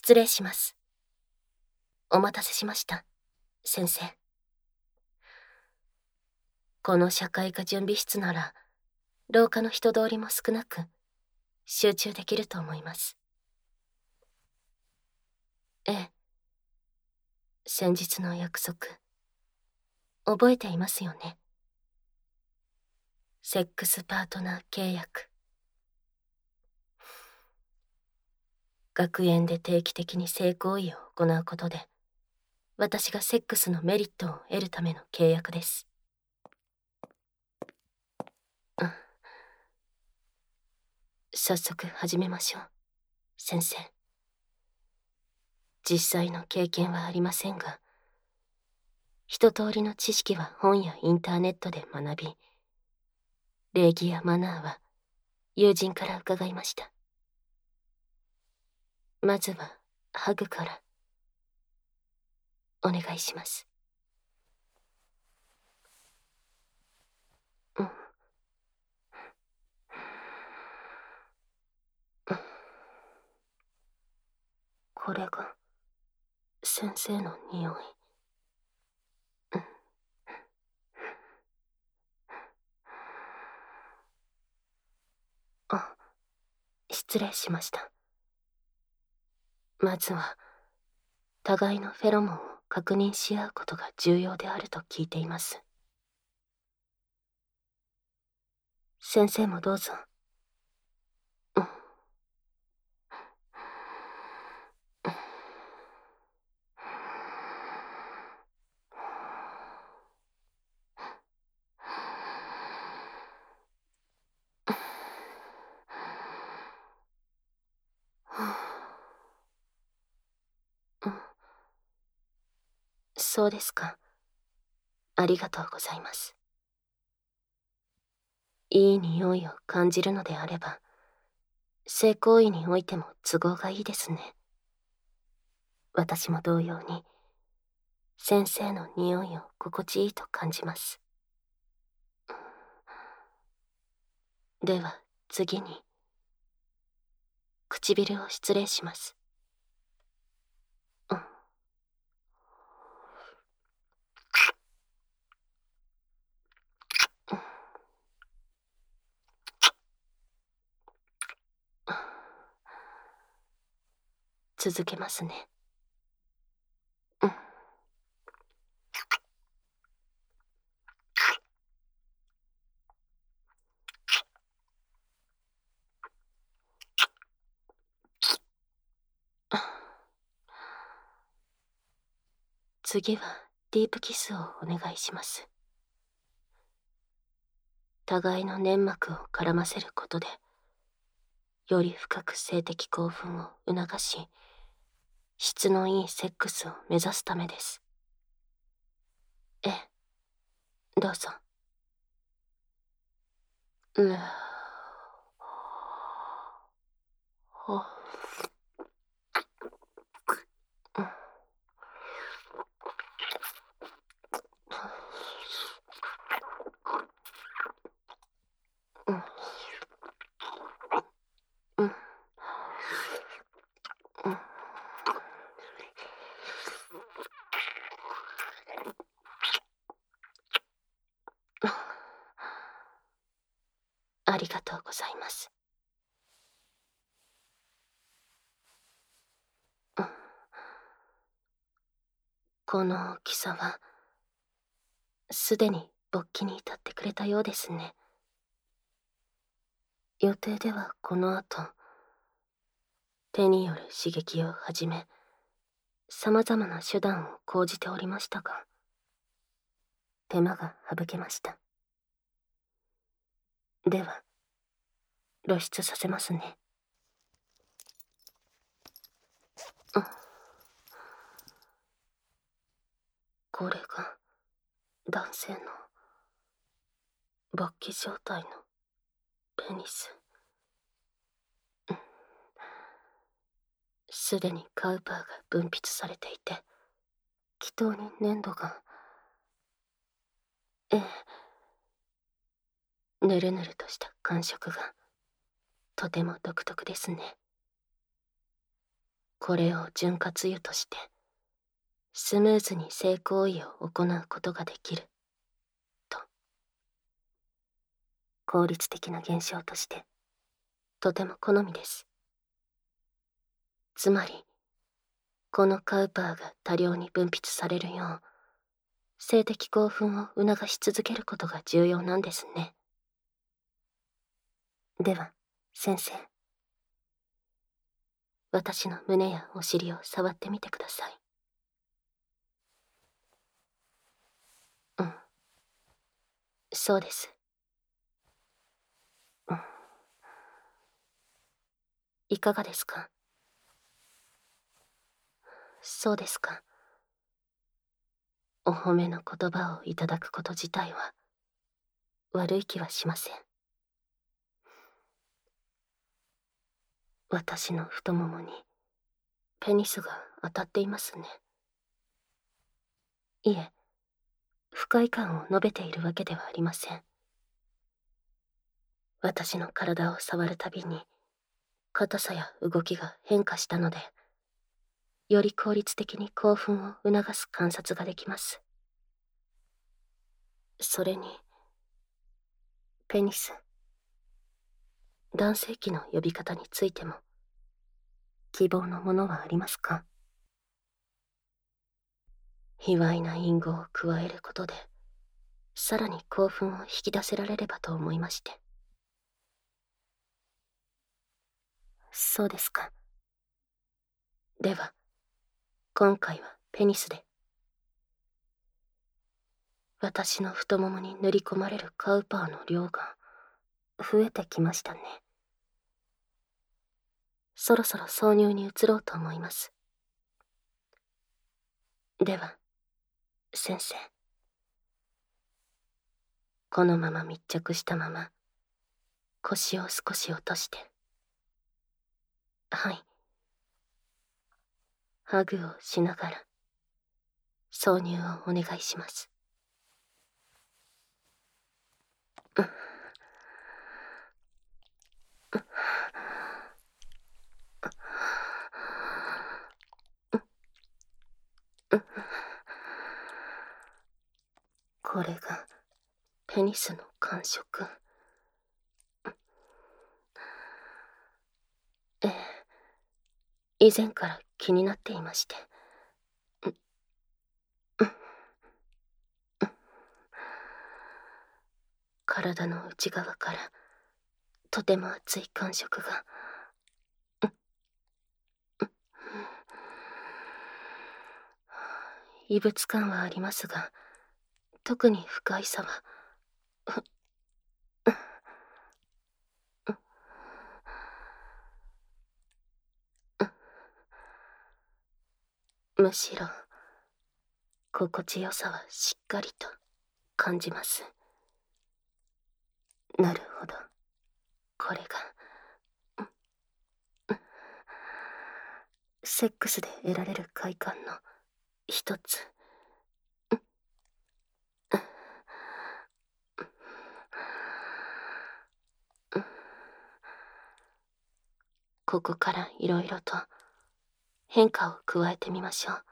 失礼します。お待たせしました、先生。この社会科準備室なら、廊下の人通りも少なく、集中できると思います。ええ。先日の約束、覚えていますよね。セックスパートナー契約。学園で定期的に性行為を行うことで、私がセックスのメリットを得るための契約です。早速始めましょう、先生。実際の経験はありませんが、一通りの知識は本やインターネットで学び、礼儀やマナーは友人から伺いました。まずはハグからお願いします。これが先生の匂い。失礼しました。まずは互いのフェロモンを確認し合うことが重要であると聞いています。先生もどうぞ。そうですか。ありがとうございます。いい匂いを感じるのであれば、性行為においても都合がいいですね。私も同様に、先生の匂いを心地いいと感じます。では次に、唇を失礼します。続けますね。次はディープキスをお願いします。互いの粘膜を絡ませることで、より深く性的興奮を促し、質のいいセックスを目指すためです。ええ、どうぞ。ありがとうございます。この大きさは、すでに勃起に至ってくれたようですね。予定ではこの後、手による刺激をはじめ、様々な手段を講じておりましたが、手間が省けました。では、露出させますね。これが男性の勃起状態のペニス。すでにカウパーが分泌されていて、気筒に粘土が、ええ、ぬるぬるとした感触がとても独特ですね。 これを潤滑油としてスムーズに性行為を行うことができると。効率的な現象としてとても好みです。つまりこのカウパーが多量に分泌されるよう性的興奮を促し続けることが重要なんですね。では先生、私の胸やお尻を触ってみてください。うん、そうです。うん、いかがですか？そうですか。お褒めの言葉をいただくこと自体は悪い気はしません。私の太ももにペニスが当たっていますね。いえ、不快感を述べているわけではありません。私の体を触るたびに硬さや動きが変化したので、より効率的に興奮を促す観察ができます。それに、ペニス、男性器の呼び方についても希望のものはありますか？卑猥な隠語を加えることで、さらに興奮を引き出せられればと思いまして。そうですか。では、今回はペニスで。私の太ももに塗り込まれるカウパーの量が増えてきましたね。そろそろ挿入に移ろうと思います。では、先生。このまま密着したまま、腰を少し落として。はい。ハグをしながら、挿入をお願いします。これがペニスの感触。ええ、以前から気になっていまして。体の内側からとても熱い感触が。異物感はありますが、特に不快さは。むしろ心地よさはしっかりと感じます。なるほど、これがセックスで得られる快感の一つ。ここからいろいろと変化を加えてみましょう。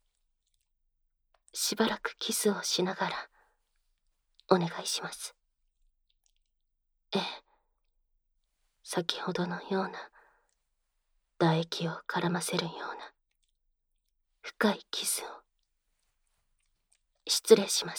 しばらくキスをしながらお願いします。ええ、先ほどのような唾液を絡ませるような深いキスを。失礼します。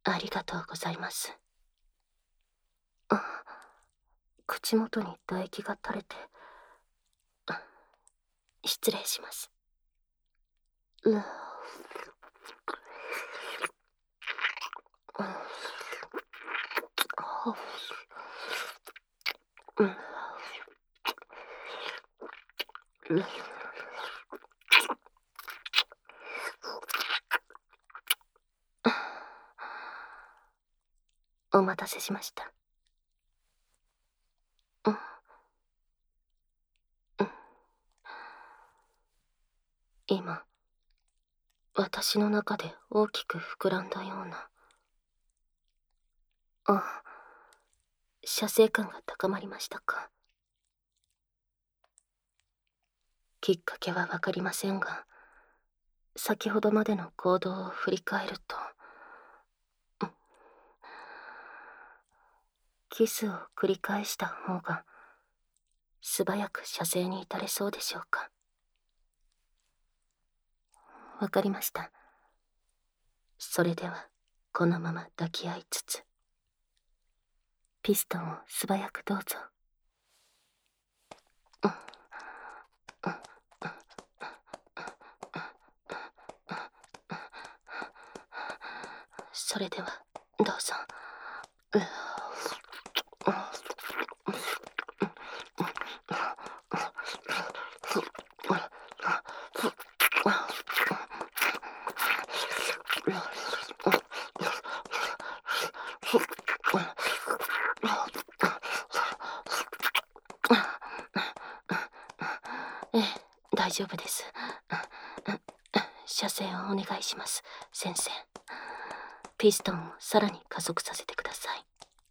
ありがとうございます。口元に唾液が垂れて、失礼します。お待たせしました。今、私の中で大きく膨らんだような。射精感が高まりましたか。きっかけはわかりませんが、先ほどまでの行動を振り返ると、キスを繰り返した方が素早く射精に至れそうでしょうか。わかりました。それではこのまま抱き合いつつ、ピストンを素早くどうぞ。それではどうぞ。大丈夫です。射精をお願いします、先生。ピストンをさらに加速させてください。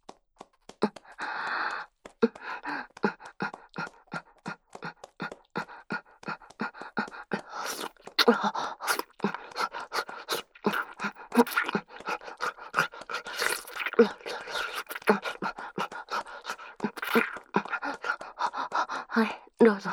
はい、どうぞ。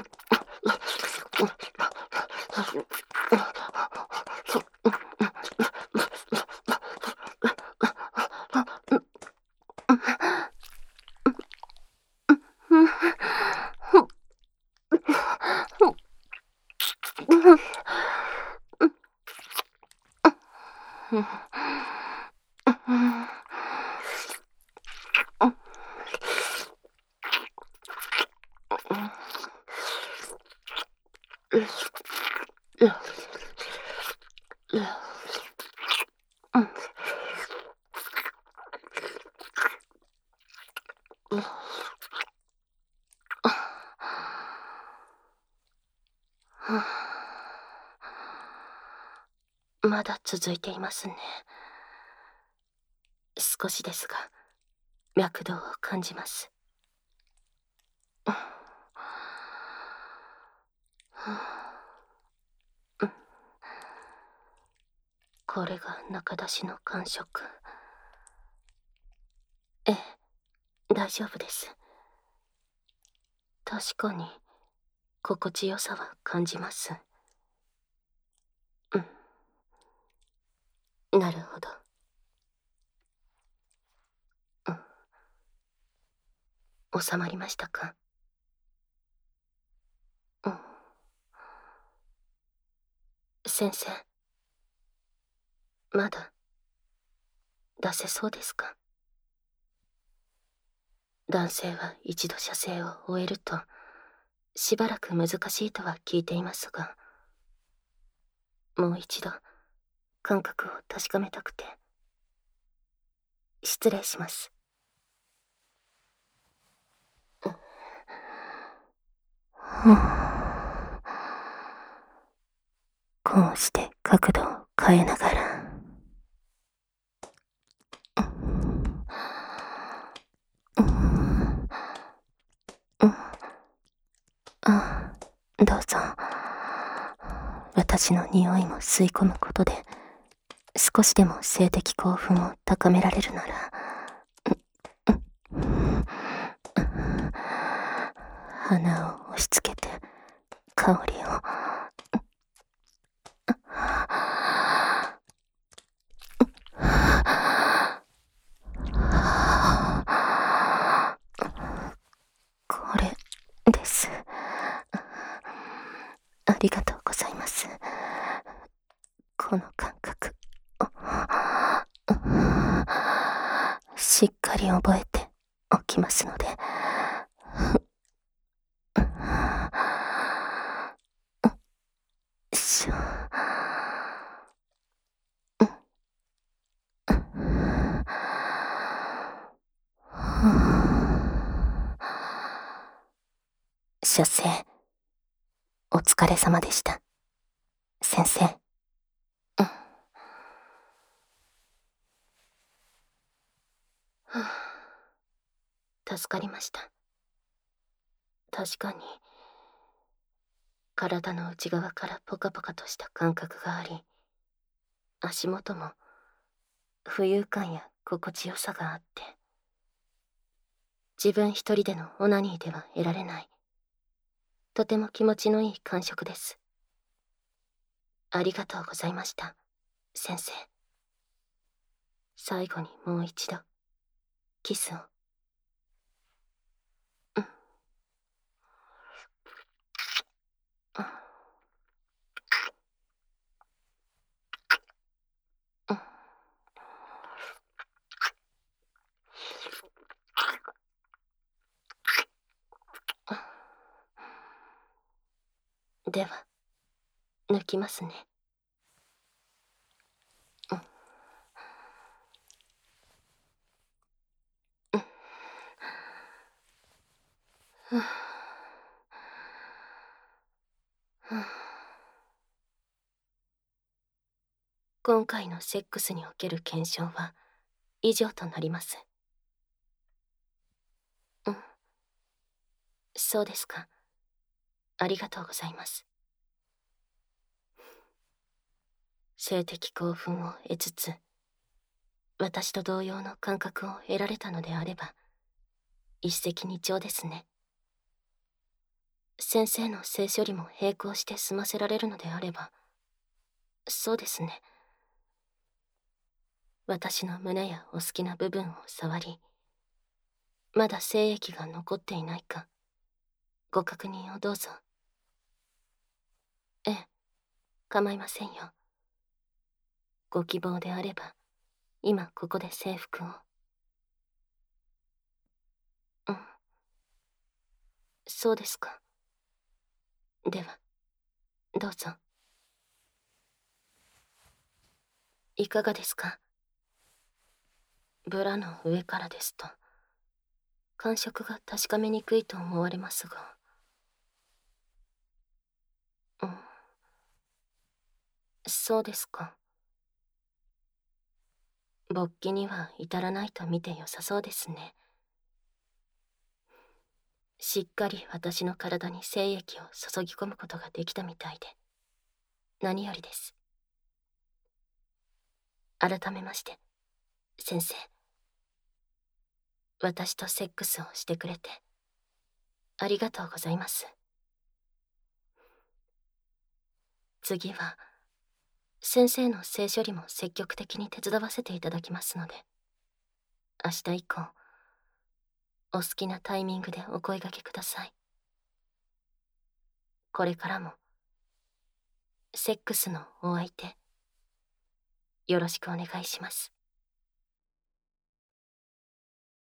まだ続いていますね。少しですが脈動を感じます。これが中出しの感触。ええ、大丈夫です。確かに心地よさは感じます。なるほど。収まりましたか。先生、まだ出せそうですか。男性は一度射精を終えるとしばらく難しいとは聞いていますが、もう一度感覚を確かめたくて。失礼します。こうして角度を変えながら、どうぞ。私の匂いも吸い込むことで少しでも性的興奮を高められるなら、鼻を押し付けて香りを。 しっかり覚えておきますので。しょ。出生、お疲れ様でした。先生。助かりました。確かに、体の内側からポカポカとした感覚があり、足元も浮遊感や心地よさがあって、自分一人でのオナニーでは得られない、とても気持ちのいい感触です。ありがとうございました、先生。最後にもう一度、キスを。では、抜きますね。今回のセックスにおける検証は以上となります。そうですか。ありがとうございます。性的興奮を得つつ、私と同様の感覚を得られたのであれば、一石二鳥ですね。先生の性処理も並行して済ませられるのであれば、そうですね。私の胸やお好きな部分を触り、まだ精液が残っていないか、ご確認をどうぞ。ええ、構いませんよ。ご希望であれば、今ここで制服を。そうですか。では、どうぞ。いかがですか？ブラの上からですと、感触が確かめにくいと思われますが。そうですか。勃起には至らないと見て良さそうですね。しっかり私の体に精液を注ぎ込むことができたみたいで、何よりです。改めまして、先生。私とセックスをしてくれて、ありがとうございます。次は、先生の性処理も積極的に手伝わせていただきますので、明日以降、お好きなタイミングでお声掛けください。これからも、セックスのお相手、よろしくお願いします。